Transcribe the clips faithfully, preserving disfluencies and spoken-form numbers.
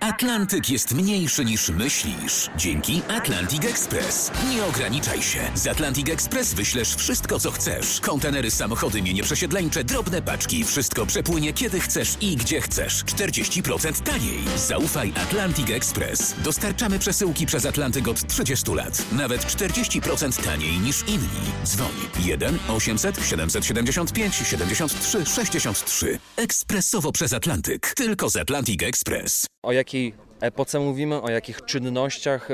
Atlantyk jest mniejszy niż myślisz. Dzięki Atlantic Express. Nie ograniczaj się. Z Atlantic Express wyślesz wszystko, co chcesz. Kontenery, samochody, mienie przesiedleńcze, drobne paczki. Wszystko przepłynie kiedy chcesz i gdzie chcesz. czterdzieści procent taniej. Zaufaj Atlantic Express. Dostarczamy przesyłki przez Atlantyk od trzydziestu lat. Nawet czterdzieści procent taniej niż inni. Dzwoń jeden osiemset siedemset siedemdziesiąt pięć siedemdziesiąt trzy sześćdziesiąt trzy. Ekspresowo przez Atlantyk. Tylko z Atlantic Express. O jakiej epoce mówimy, o jakich czynnościach,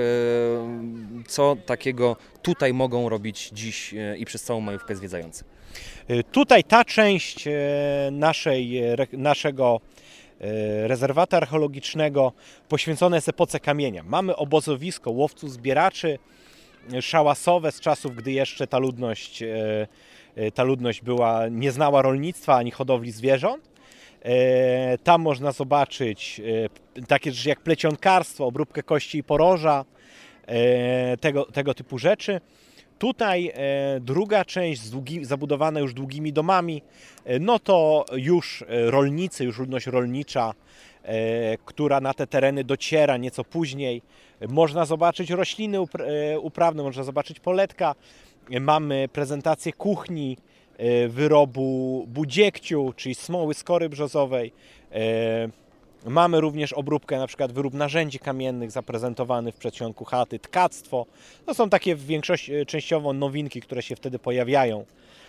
co takiego tutaj mogą robić dziś i przez całą majówkę zwiedzający? Tutaj ta część naszej, naszego rezerwatu archeologicznego poświęcona jest epoce kamienia. Mamy obozowisko łowców zbieraczy szałasowe z czasów, gdy jeszcze ta ludność, ta ludność była, nie znała rolnictwa ani hodowli zwierząt. Tam można zobaczyć takie rzeczy jak plecionkarstwo, obróbkę kości i poroża, tego, tego typu rzeczy. Tutaj druga część z długi, zabudowana już długimi domami, no to już rolnicy, już ludność rolnicza, która na te tereny dociera nieco później. Można zobaczyć rośliny uprawne, można zobaczyć poletka. Mamy prezentację kuchni, wyrobu budziekciu, czyli smoły skory brzozowej. Mamy również obróbkę, na przykład wyrób narzędzi kamiennych zaprezentowany w przedsionku chaty, tkactwo. To są takie w większości częściowo nowinki, które się wtedy pojawiają.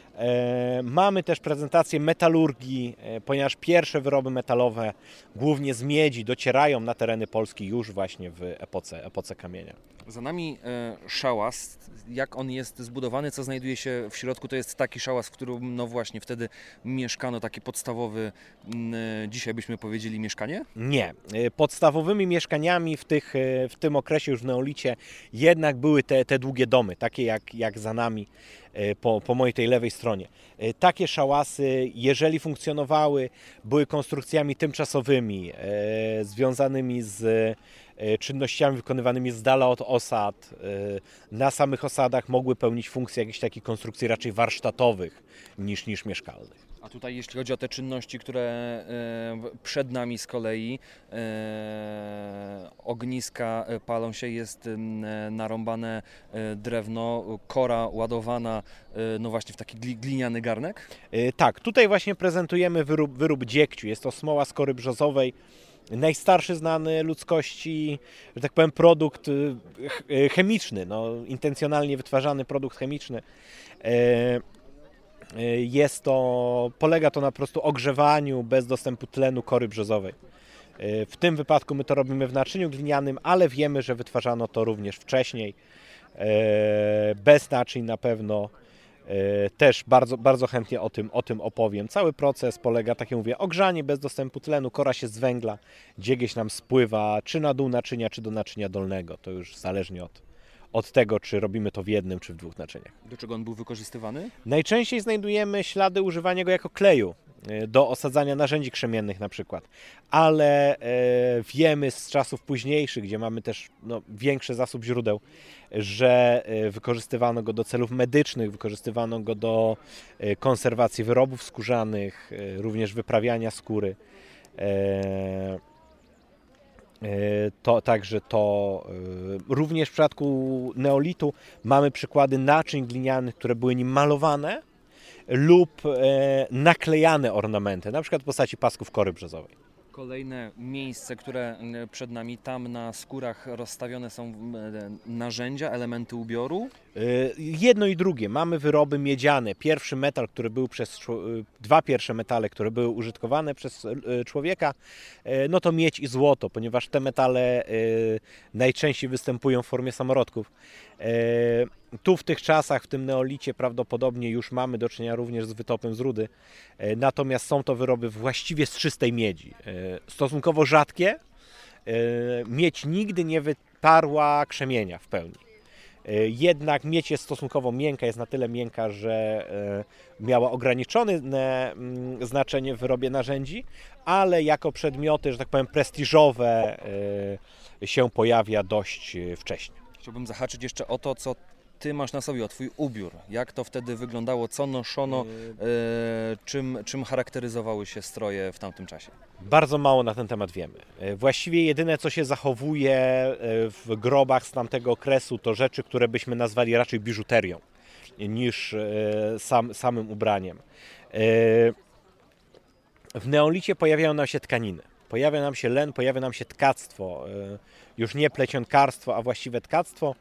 Mamy też prezentację metalurgii, ponieważ pierwsze wyroby metalowe, głównie z miedzi, docierają na tereny Polski już właśnie w epoce, epoce kamienia. Za nami e, szałas. Jak on jest zbudowany, co znajduje się w środku? To jest taki szałas, w którym no właśnie wtedy mieszkano, taki podstawowy, m, dzisiaj byśmy powiedzieli, mieszkanie? Nie. Podstawowymi mieszkaniami w, tych, w tym okresie już w neolicie jednak były te, te długie domy, takie jak, jak za nami po, po mojej tej lewej stronie. Takie szałasy, jeżeli funkcjonowały, były konstrukcjami tymczasowymi, e, związanymi z czynnościami wykonywanymi z dala od osad. Na samych osadach mogły pełnić funkcję jakichś takich konstrukcji raczej warsztatowych niż, niż mieszkalnych. A tutaj jeśli chodzi o te czynności, które przed nami z kolei, ogniska palą się, jest narąbane drewno, kora ładowana no właśnie w taki gliniany garnek? Tak, tutaj właśnie prezentujemy wyrób, wyrób dziegciu. Jest to smoła skory brzozowej. Najstarszy znany ludzkości, że tak powiem, produkt chemiczny, no, intencjonalnie wytwarzany produkt chemiczny. Jest to, polega to na po prostu ogrzewaniu bez dostępu tlenu kory brzozowej. W tym wypadku my to robimy w naczyniu glinianym, ale wiemy, że wytwarzano to również wcześniej. Bez naczyń na pewno. Też bardzo, bardzo chętnie o tym, o tym opowiem. Cały proces polega, tak jak mówię, ogrzanie bez dostępu tlenu, kora się zwęgla, dziegieś nam spływa czy na dół naczynia, czy do naczynia dolnego. To już zależnie od, od tego, czy robimy to w jednym, czy w dwóch naczyniach. Do czego on był wykorzystywany? Najczęściej znajdujemy ślady używania go jako kleju do osadzania narzędzi krzemiennych na przykład, ale e, wiemy z czasów późniejszych, gdzie mamy też no, większy zasób źródeł, że e, wykorzystywano go do celów medycznych, wykorzystywano go do e, konserwacji wyrobów skórzanych, e, również wyprawiania skóry. E, To, także to również w przypadku neolitu mamy przykłady naczyń glinianych, które były nim malowane lub naklejane ornamenty, na przykład w postaci pasków kory brzozowej. Kolejne miejsce, które przed nami, tam na skórach rozstawione są narzędzia, elementy ubioru? Jedno i drugie. Mamy wyroby miedziane. Pierwszy metal, który był przez, dwa pierwsze metale, które były użytkowane przez człowieka, no to miedź i złoto, ponieważ te metale najczęściej występują w formie samorodków. Tu w tych czasach, w tym neolicie prawdopodobnie już mamy do czynienia również z wytopem z rudy, natomiast są to wyroby właściwie z czystej miedzi. Stosunkowo rzadkie, miedź nigdy nie wyparła krzemienia w pełni. Jednak miedź jest stosunkowo miękka, jest na tyle miękka, że miała ograniczone znaczenie w wyrobie narzędzi, ale jako przedmioty, że tak powiem, prestiżowe się pojawia dość wcześnie. Chciałbym zahaczyć jeszcze o to, co Ty masz na sobie, o Twój ubiór. Jak to wtedy wyglądało? Co noszono? E, czym, czym charakteryzowały się stroje w tamtym czasie? Bardzo mało na ten temat wiemy. Właściwie jedyne, co się zachowuje w grobach z tamtego okresu, to rzeczy, które byśmy nazwali raczej biżuterią niż sam, samym ubraniem. W neolicie pojawiają nam się tkaniny. Pojawia nam się len, pojawia nam się tkactwo. Już nie plecionkarstwo, a właściwe tkactwo.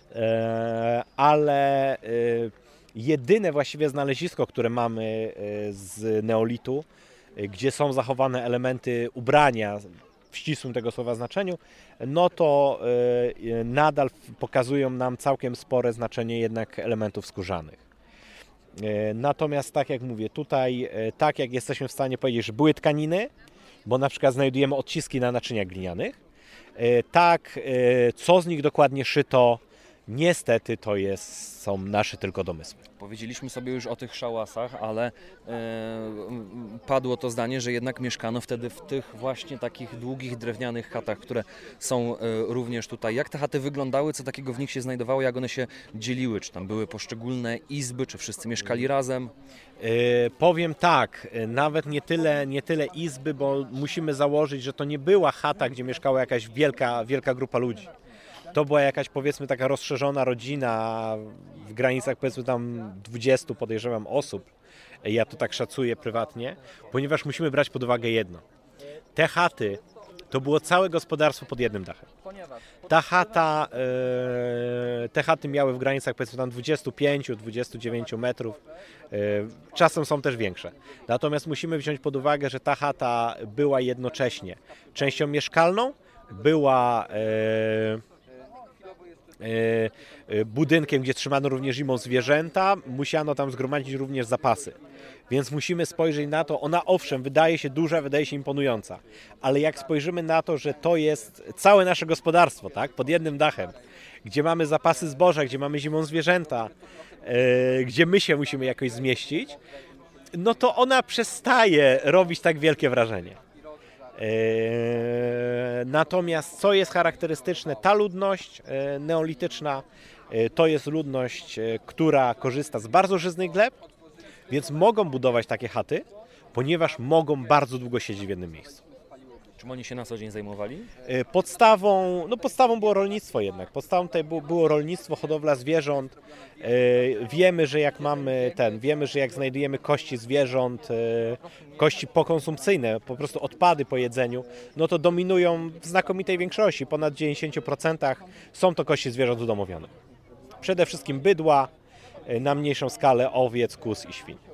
Ale jedyne właściwie znalezisko, które mamy z neolitu, gdzie są zachowane elementy ubrania w ścisłym tego słowa znaczeniu, no to nadal pokazują nam całkiem spore znaczenie jednak elementów skórzanych. Natomiast tak jak mówię, tutaj tak jak jesteśmy w stanie powiedzieć, że były tkaniny, bo na przykład znajdujemy odciski na naczyniach glinianych, tak co z nich dokładnie szyto, niestety to jest, są nasze tylko domysły. Powiedzieliśmy sobie już o tych szałasach, ale e, padło to zdanie, że jednak mieszkano wtedy w tych właśnie takich długich drewnianych chatach, które są e, również tutaj. Jak te chaty wyglądały, co takiego w nich się znajdowało, jak one się dzieliły? Czy tam były poszczególne izby, czy wszyscy mieszkali razem? E, powiem tak, nawet nie tyle, nie tyle izby, bo musimy założyć, że to nie była chata, gdzie mieszkała jakaś wielka, wielka grupa ludzi. To była jakaś, powiedzmy, taka rozszerzona rodzina w granicach, powiedzmy, tam dwudziestu, podejrzewam, osób. Ja to tak szacuję prywatnie, ponieważ musimy brać pod uwagę jedno. Te chaty to było całe gospodarstwo pod jednym dachem. Ta chata, e, te chaty miały w granicach, powiedzmy, tam dwudziestu pięciu, dwudziestu dziewięciu metrów. E, czasem są też większe. Natomiast musimy wziąć pod uwagę, że ta chata była jednocześnie częścią mieszkalną, była e, budynkiem, gdzie trzymano również zimą zwierzęta, musiano tam zgromadzić również zapasy. Więc musimy spojrzeć na to, ona owszem wydaje się duża, wydaje się imponująca, ale jak spojrzymy na to, że to jest całe nasze gospodarstwo, tak, pod jednym dachem, gdzie mamy zapasy zboża, gdzie mamy zimą zwierzęta, yy, gdzie my się musimy jakoś zmieścić, no to ona przestaje robić tak wielkie wrażenie. Natomiast co jest charakterystyczne, ta ludność neolityczna to jest ludność, która korzysta z bardzo żyznych gleb, więc mogą budować takie chaty, ponieważ mogą bardzo długo siedzieć w jednym miejscu. Czym oni się na co dzień zajmowali? Podstawą, no podstawą było rolnictwo jednak. Podstawą tutaj było rolnictwo, hodowla zwierząt. Wiemy, że jak mamy ten, wiemy, że jak znajdujemy kości zwierząt, kości pokonsumpcyjne, po prostu odpady po jedzeniu, no to dominują w znakomitej większości, ponad dziewięćdziesiąt procent są to kości zwierząt udomowionych. Przede wszystkim bydła, na mniejszą skalę owiec, kóz i świń.